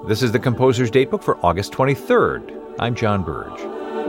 This is the Composer's Datebook for August 23rd. I'm John Burge.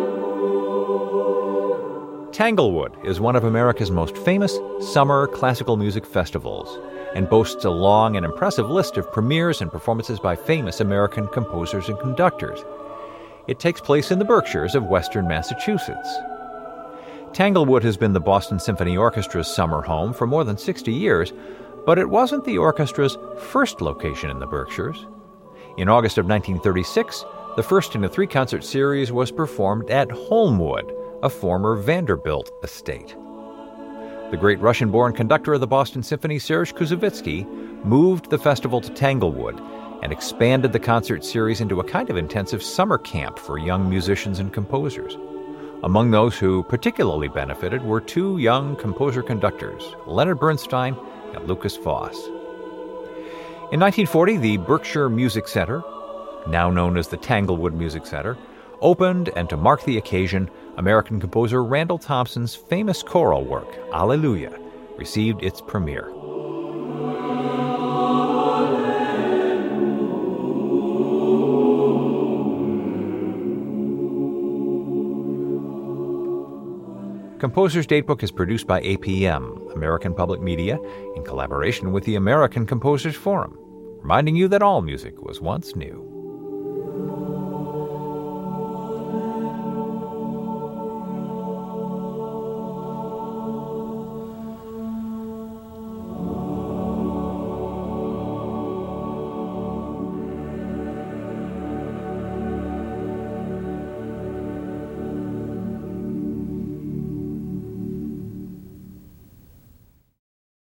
Tanglewood is one of America's most famous summer classical music festivals and boasts a long and impressive list of premieres and performances by famous American composers and conductors. It takes place in the Berkshires of western Massachusetts. Tanglewood has been the Boston Symphony Orchestra's summer home for more than 60 years, but it wasn't the orchestra's first location in the Berkshires. In August of 1936, the first in a three-concert series was performed at Holmwood, a former Vanderbilt estate. The great Russian-born conductor of the Boston Symphony, Serge Koussevitzky, moved the festival to Tanglewood and expanded the concert series into a kind of intensive summer camp for young musicians and composers. Among those who particularly benefited were two young composer-conductors, Leonard Bernstein and Lukas Foss. In 1940, the Berkshire Music Center, now known as the Tanglewood Music Center, opened, and to mark the occasion, American composer Randall Thompson's famous choral work, Alleluia, received its premiere. Composer's Datebook is produced by APM, American Public Media, in collaboration with the American Composers Forum, reminding you that all music was once new.